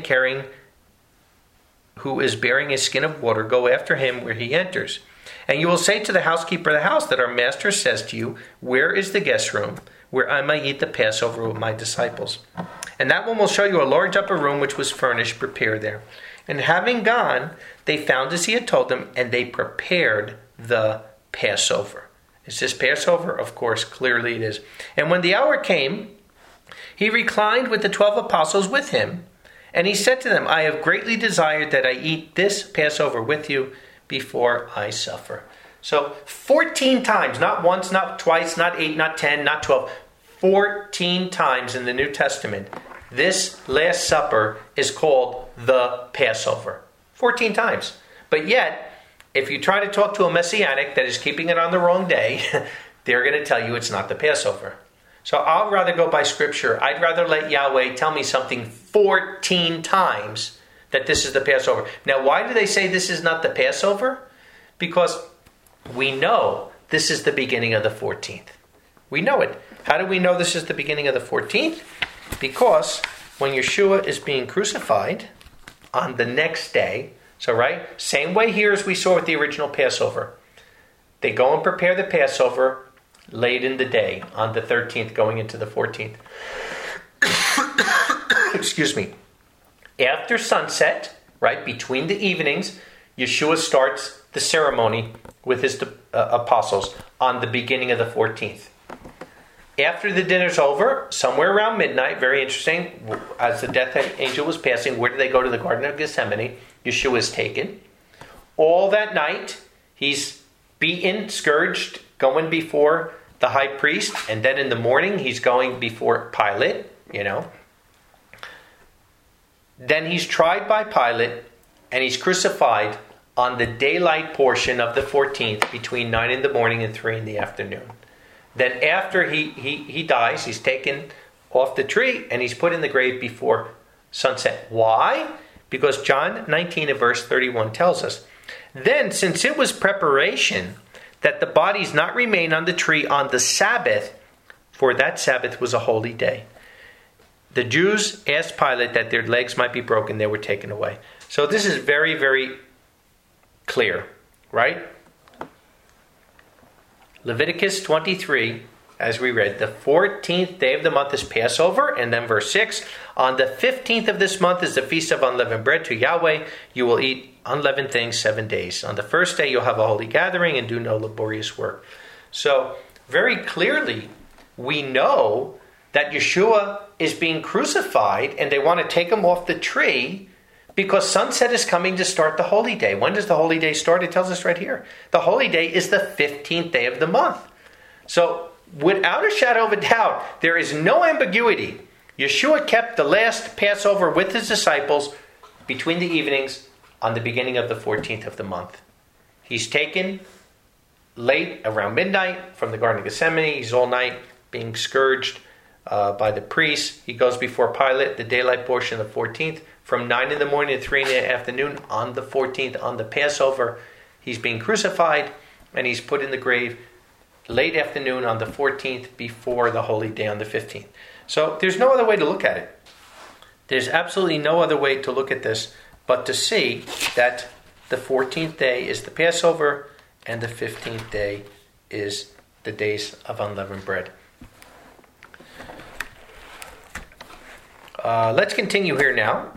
who is bearing a skin of water. Go after him where he enters. And you will say to the housekeeper of the house that our master says to you, where is the guest room where I may eat the Passover with my disciples? And that one will show you a large upper room which was furnished. Prepare there. And having gone, they found as he had told them, and they prepared the Passover. Is this Passover? Of course, clearly it is. And when the hour came, he reclined with the 12 apostles with him, and he said to them, I have greatly desired that I eat this Passover with you before I suffer. So 14 times, not once, not twice, not 8, not 10, not 12, 14 times in the New Testament, this Last Supper is called the Passover. 14 times. But yet, if you try to talk to a Messianic that is keeping it on the wrong day, they're going to tell you it's not the Passover. So I'll rather go by Scripture. I'd rather let Yahweh tell me something 14 times that this is the Passover. Now, why do they say this is not the Passover? Because we know this is the beginning of the 14th. We know it. How do we know this is the beginning of the 14th? Because when Yeshua is being crucified on the next day, so right, same way here as we saw with the original Passover. They go and prepare the Passover late in the day, on the 13th, going into the 14th. Excuse me. After sunset, right, between the evenings, Yeshua starts the ceremony with his apostles on the beginning of the 14th. After the dinner's over, somewhere around midnight, very interesting, as the death angel was passing, where did they go? To the Garden of Gethsemane. Yeshua is taken. All that night, he's beaten, scourged, going before the high priest, and then in the morning, he's going before Pilate, Then he's tried by Pilate, and he's crucified on the daylight portion of the 14th, between 9 in the morning and 3 in the afternoon. Then after he dies, he's taken off the tree, and he's put in the grave before sunset. Why? Because John 19 and verse 31 tells us, then, since it was preparation that the bodies not remain on the tree on the Sabbath, for that Sabbath was a holy day, the Jews asked Pilate that their legs might be broken. They were taken away. So this is very, very clear, right? Leviticus 23, as we read, the 14th day of the month is Passover. And then verse 6, on the 15th of this month is the feast of unleavened bread to Yahweh. You will eat unleavened things 7 days. On the first day you'll have a holy gathering and do no laborious work. So very clearly we know that Yeshua is being crucified, and they want to take him off the tree because sunset is coming to start the holy day. When does the holy day start? It tells us right here. The holy day is the 15th day of the month. So without a shadow of a doubt, there is no ambiguity. Yeshua kept the last Passover with his disciples between the evenings on the beginning of the 14th of the month. He's taken late, around midnight, from the Garden of Gethsemane. He's all night being scourged by the priests. He goes before Pilate, the daylight portion of the 14th, from 9 in the morning to 3 in the afternoon on the 14th, on the Passover. He's being crucified, and he's put in the grave late afternoon on the 14th before the holy day on the 15th. So there's no other way to look at it. There's absolutely no other way to look at this but to see that the 14th day is the Passover and the 15th day is the days of unleavened bread. Let's continue here now.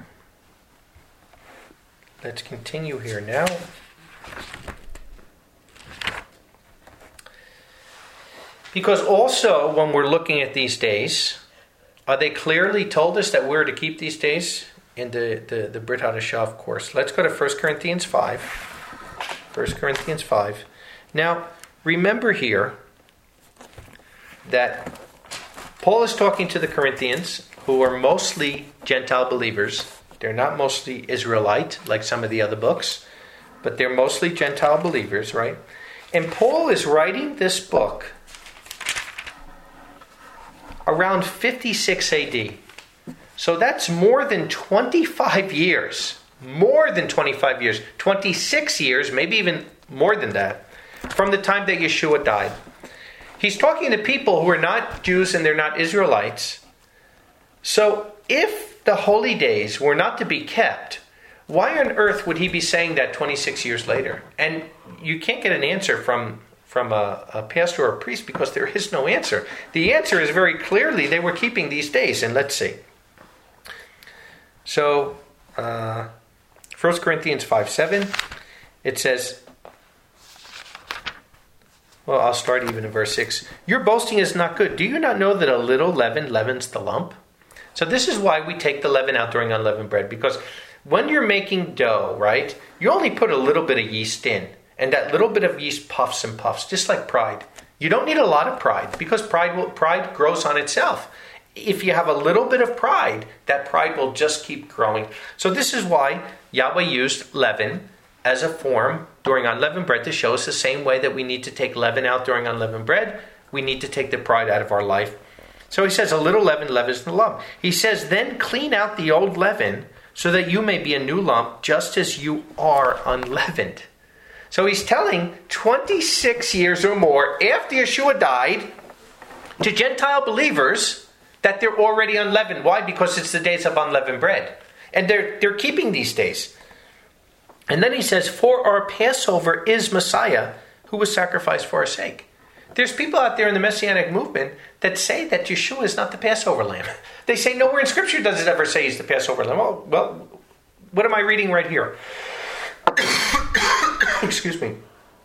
Because also, when we're looking at these days, they clearly told us that we're to keep these days in the Brit Hadashah, of course. Let's go to 1 Corinthians 5. 1 Corinthians 5. Now, remember here that Paul is talking to the Corinthians, who are mostly Gentile believers. They're not mostly Israelite, like some of the other books, but they're mostly Gentile believers, right? And Paul is writing this book around 56 AD. So that's more than 25 years. More than 25 years. 26 years, maybe even more than that, from the time that Yeshua died. He's talking to people who are not Jews and they're not Israelites. So if the holy days were not to be kept, why on earth would he be saying that 26 years later? And you can't get an answer from a pastor or a priest because there is no answer. The answer is very clearly they were keeping these days. And let's see. So, 1 Corinthians 5:7, it says, well, I'll start even in verse 6. Your boasting is not good. Do you not know that a little leaven leavens the lump? So this is why we take the leaven out during unleavened bread. Because when you're making dough, right, you only put a little bit of yeast in. And that little bit of yeast puffs and puffs, just like pride. You don't need a lot of pride, because pride grows on itself. If you have a little bit of pride, that pride will just keep growing. So this is why Yahweh used leaven as a form during unleavened bread to show us the same way that we need to take leaven out during unleavened bread. We need to take the pride out of our life. So he says, a little leaven leavens the lump. He says, then clean out the old leaven so that you may be a new lump, just as you are unleavened. So he's telling 26 years or more after Yeshua died to Gentile believers that they're already unleavened. Why? Because it's the days of unleavened bread. And they're keeping these days. And then he says, for our Passover is Messiah, who was sacrificed for our sake. There's people out there in the Messianic movement that say that Yeshua is not the Passover lamb. They say nowhere in Scripture does it ever say he's the Passover lamb. Well, what am I reading right here? Excuse me.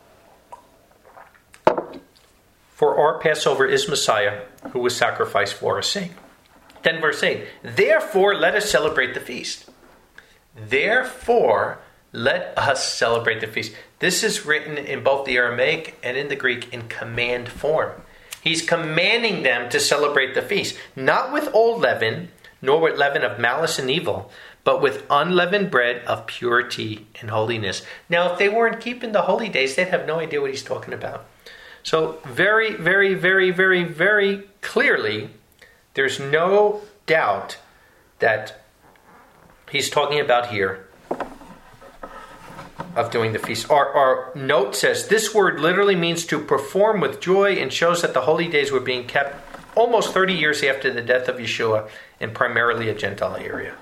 For our Passover is Messiah, who was sacrificed for our sake. Then verse 8. Therefore, let us celebrate the feast. Therefore, let us celebrate the feast. This is written in both the Aramaic and in the Greek in command form. He's commanding them to celebrate the feast, not with old leaven, nor with leaven of malice and evil, but with unleavened bread of purity and holiness. Now, if they weren't keeping the holy days, they'd have no idea what he's talking about. So very, very, very, very, very clearly, there's no doubt that he's talking about here of doing the feast. Our note says this word literally means to perform with joy and shows that the holy days were being kept almost 30 years after the death of Yeshua in primarily a Gentile area.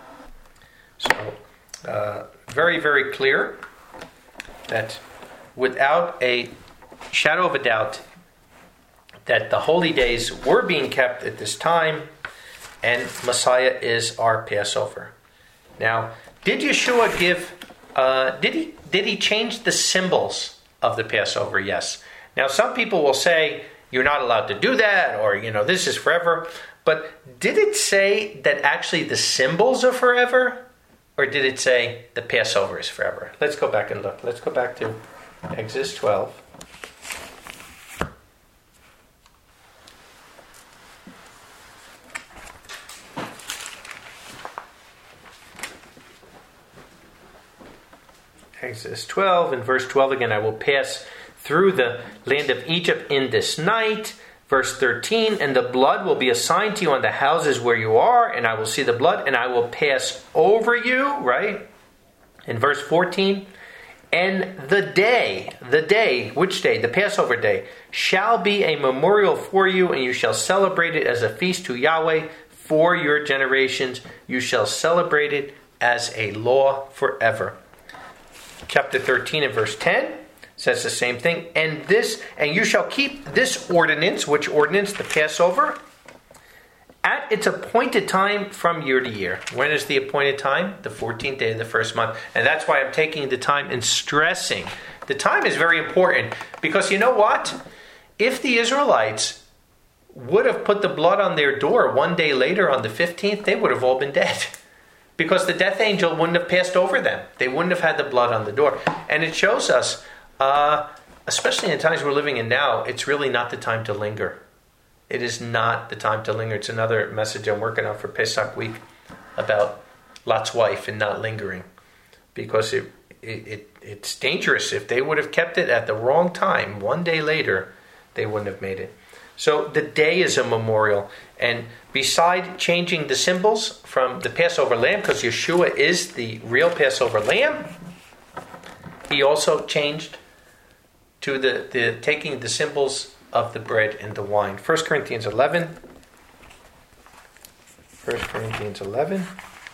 So, very, very clear that without a shadow of a doubt that the holy days were being kept at this time, and Messiah is our Passover. Now, did Yeshua give? Did he change the symbols of the Passover? Yes. Now, some people will say you're not allowed to do that, or this is forever. But did it say that actually the symbols are forever, or did it say the Passover is forever? Let's go back and look. Let's go back to Exodus 12. Exodus 12, in verse 12 again, I will pass through the land of Egypt in this night. Verse 13, and the blood will be assigned to you on the houses where you are, and I will see the blood, and I will pass over you, right? In verse 14, and the day, which day? The Passover day, shall be a memorial for you, and you shall celebrate it as a feast to Yahweh for your generations. You shall celebrate it as a law forever. Chapter 13 and verse 10 says the same thing. And you shall keep this ordinance, which ordinance? The Passover, at its appointed time from year to year. When is the appointed time? The 14th day of the first month. And that's why I'm taking the time and stressing. The time is very important, because you know what? If the Israelites would have put the blood on their door one day later on the 15th, they would have all been dead. Because the death angel wouldn't have passed over them. They wouldn't have had the blood on the door. And it shows us, especially in the times we're living in now, it's really not the time to linger. It is not the time to linger. It's another message I'm working on for Pesach week about Lot's wife and not lingering. Because it's dangerous. If they would have kept it at the wrong time, one day later, they wouldn't have made it. So the day is a memorial. And beside changing the symbols from the Passover lamb, because Yeshua is the real Passover lamb, he also changed to the taking the symbols of the bread and the wine. 1 Corinthians 11. 1 Corinthians 11.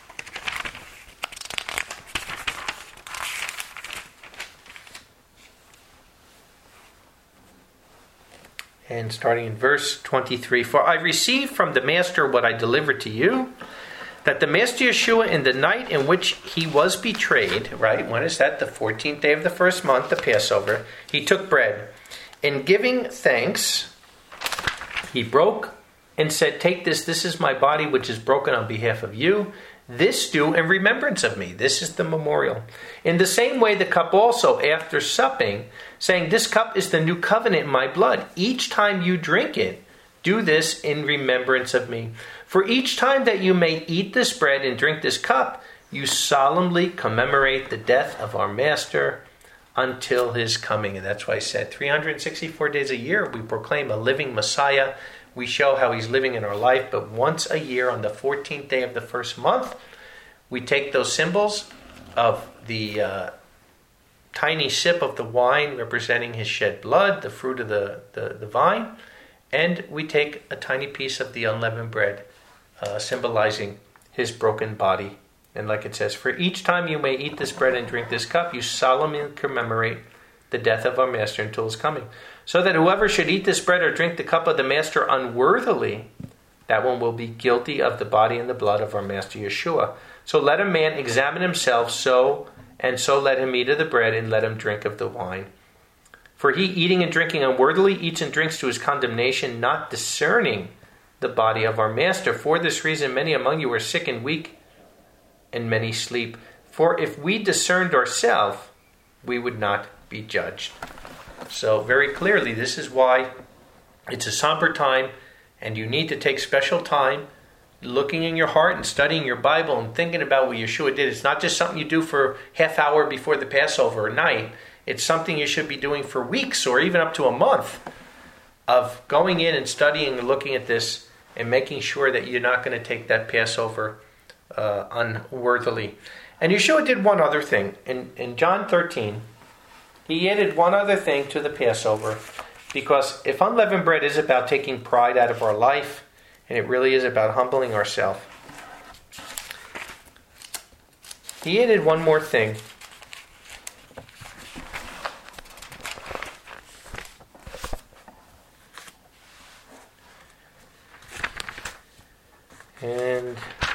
And starting in verse 23, for I received from the Master what I delivered to you, that the Master Yeshua, in the night in which he was betrayed, right, when is that? The 14th day of the first month, the Passover, he took bread. And giving thanks, he broke and said, take this is my body which is broken on behalf of you. This do in remembrance of me. This is the memorial. In the same way, the cup also, after supping, saying, this cup is the new covenant in my blood. Each time you drink it, do this in remembrance of me. For each time that you may eat this bread and drink this cup, you solemnly commemorate the death of our Master until his coming. And that's why I said 364 days a year, we proclaim a living Messiah. We show how he's living in our life, but once a year on the 14th day of the first month, we take those symbols of the tiny sip of the wine representing his shed blood, the fruit of the vine, and we take a tiny piece of the unleavened bread, symbolizing his broken body. And like it says, for each time you may eat this bread and drink this cup, you solemnly commemorate the death of our master until his coming. So that whoever should eat this bread or drink the cup of the master unworthily, that one will be guilty of the body and the blood of our master Yeshua. So let a man examine himself, so let him eat of the bread and let him drink of the wine. For he, eating and drinking unworthily, eats and drinks to his condemnation, not discerning the body of our master. For this reason many among you are sick and weak, and many sleep. For if we discerned ourselves, we would not be judged. So very clearly, this is why it's a somber time, and you need to take special time looking in your heart and studying your Bible and thinking about what Yeshua did. It's not just something you do for half hour before the Passover or night. It's something you should be doing for weeks or even up to a month of going in and studying and looking at this and making sure that you're not going to take that Passover unworthily. And Yeshua did one other thing. In John 13, he added one other thing to the Passover, because if unleavened bread is about taking pride out of our life, and it really is about humbling ourselves, he added one more thing. And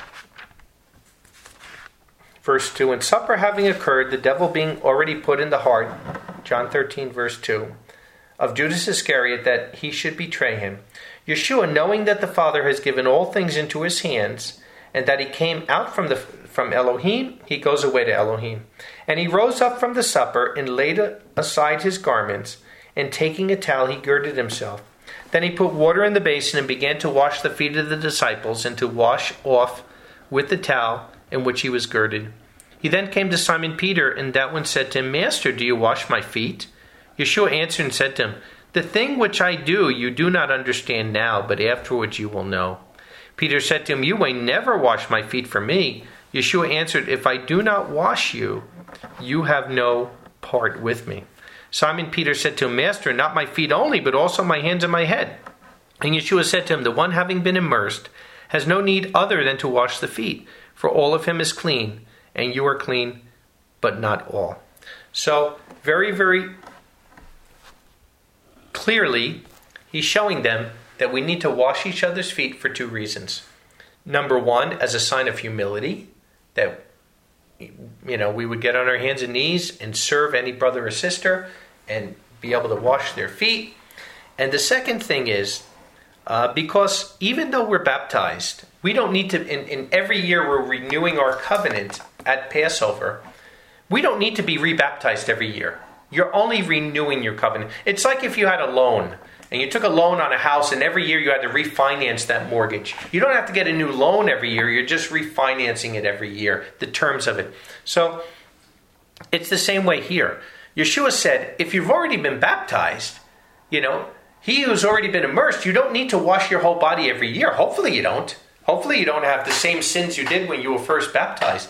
verse 2, and supper having occurred, the devil being already put in the heart, John 13, verse 2, of Judas Iscariot, that he should betray him, Yeshua, knowing that the Father has given all things into his hands, and that he came out from Elohim, he goes away to Elohim. And he rose up from the supper, and laid aside his garments, and taking a towel, he girded himself. Then he put water in the basin, and began to wash the feet of the disciples, and to wash off with the towel in which he was girded. He then came to Simon Peter, and that one said to him, Master, do you wash my feet? Yeshua answered and said to him, the thing which I do you do not understand now, but afterwards you will know. Peter said to him, you may never wash my feet for me. Yeshua answered, if I do not wash you, you have no part with me. Simon Peter said to him, Master, not my feet only, but also my hands and my head. And Yeshua said to him, the one having been immersed has no need other than to wash the feet, for all of him is clean, and you are clean, but not all. So, very, very clearly, he's showing them that we need to wash each other's feet for two reasons. Number one, as a sign of humility, that we would get on our hands and knees and serve any brother or sister and be able to wash their feet. And the second thing is, because even though we're baptized, we don't need to, in every year we're renewing our covenant at Passover, we don't need to be rebaptized every year. You're only renewing your covenant. It's like if you had a loan, and you took a loan on a house, and every year you had to refinance that mortgage. You don't have to get a new loan every year. You're just refinancing it every year, the terms of it. So it's the same way here. Yeshua said, if you've already been baptized, he who's already been immersed, you don't need to wash your whole body every year. Hopefully you don't. Hopefully you don't have the same sins you did when you were first baptized.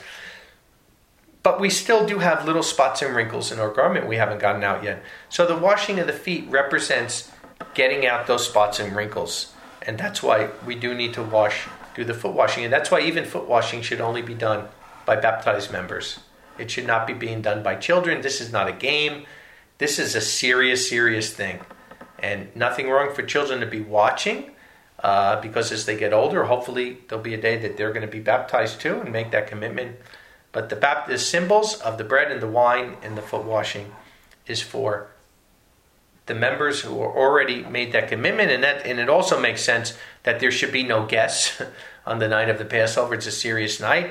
But we still do have little spots and wrinkles in our garment we haven't gotten out yet. So the washing of the feet represents getting out those spots and wrinkles. And that's why we do need to do the foot washing. And that's why even foot washing should only be done by baptized members. It should not be being done by children. This is not a game. This is a serious, serious thing. And nothing wrong for children to be watching, because as they get older, hopefully there'll be a day that they're going to be baptized too and make that commitment. But the symbols of the bread and the wine and the foot washing is for the members who are already made that commitment. And it also makes sense that there should be no guests on the night of the Passover. It's a serious night.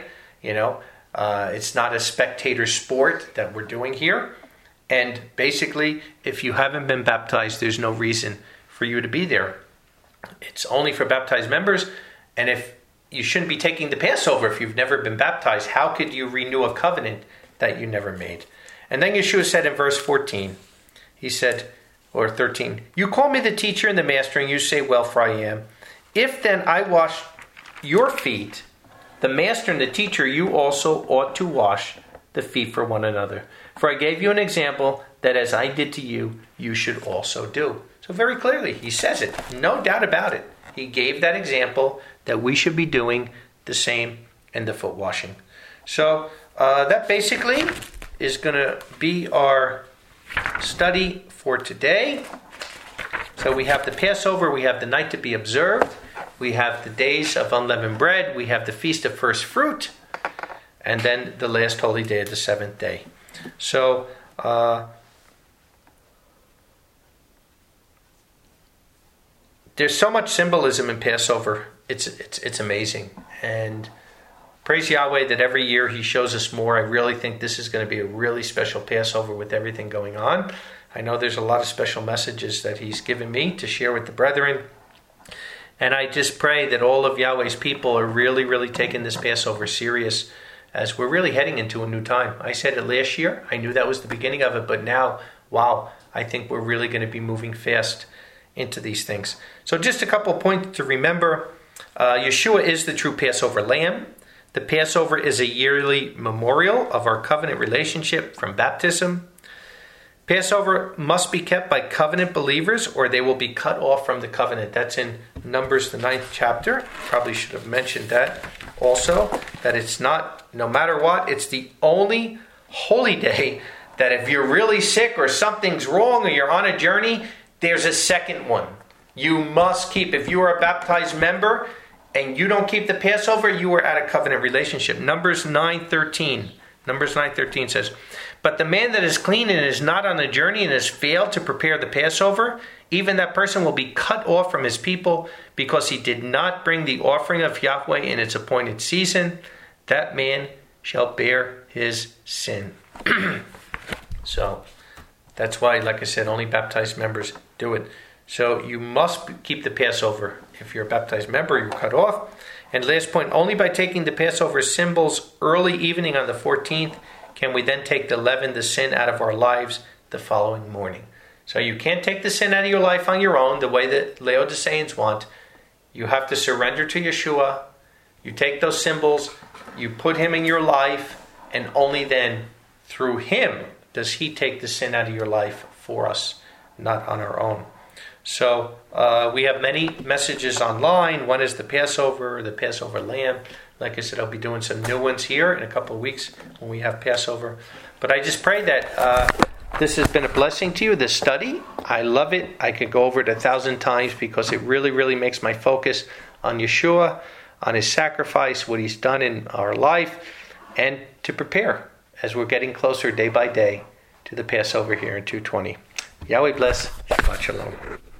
It's not a spectator sport that we're doing here. And basically, if you haven't been baptized, there's no reason for you to be there. It's only for baptized members. And if you shouldn't be taking the Passover if you've never been baptized, how could you renew a covenant that you never made? And then Yeshua said in verse 14, he said, or 13, you call me the teacher and the master, and you say, well, for I am. If then I wash your feet, the master and the teacher, you also ought to wash the feet for one another. For I gave you an example that as I did to you, you should also do. So very clearly, he says it. No doubt about it. He gave that example that we should be doing the same in the foot washing. So that basically is going to be our study for today. So we have the Passover, we have the night to be observed, we have the days of unleavened bread, we have the feast of first fruit, and then the last holy day of the seventh day. So there's so much symbolism in Passover. It's amazing. And praise Yahweh that every year He shows us more. I really think this is going to be a really special Passover with everything going on. I know there's a lot of special messages that He's given me to share with the brethren. And I just pray that all of Yahweh's people are really, really taking this Passover serious as we're really heading into a new time. I said it last year. I knew that was the beginning of it. But now, wow, I think we're really going to be moving fast into these things. So just a couple of points to remember. Yeshua is the true Passover lamb. The Passover is a yearly memorial of our covenant relationship from baptism. Passover must be kept by covenant believers or they will be cut off from the covenant. That's in Numbers, the 9th chapter. Probably should have mentioned that also, that it's not, no matter what, it's the only holy day that if you're really sick or something's wrong or you're on a journey, there's a second one. You must keep, if you are a baptized member and you don't keep the Passover, you are at a covenant relationship. Numbers 9:13. Numbers 9:13 says, "But the man that is clean and is not on a journey and has failed to prepare the Passover, even that person will be cut off from his people because he did not bring the offering of Yahweh in its appointed season. That man shall bear his sin." So that's why, like I said, only baptized members do it. So you must keep the Passover. If you're a baptized member, you're cut off. And last point, only by taking the Passover symbols early evening on the 14th can we then take the leaven, the sin, out of our lives the following morning. So you can't take the sin out of your life on your own the way that Laodiceans want. You have to surrender to Yeshua. You take those symbols, you put Him in your life, and only then, through Him, does He take the sin out of your life for us, not on our own. So we have many messages online. One is the Passover lamb. Like I said, I'll be doing some new ones here in a couple of weeks when we have Passover. But I just pray that this has been a blessing to you, this study. I love it. I could go over it 1,000 times because it really, really makes my focus on Yeshua, on His sacrifice, what He's done in our life, and to prepare as we're getting closer day by day to the Passover here in 220. Yahweh bless. Shabbat shalom.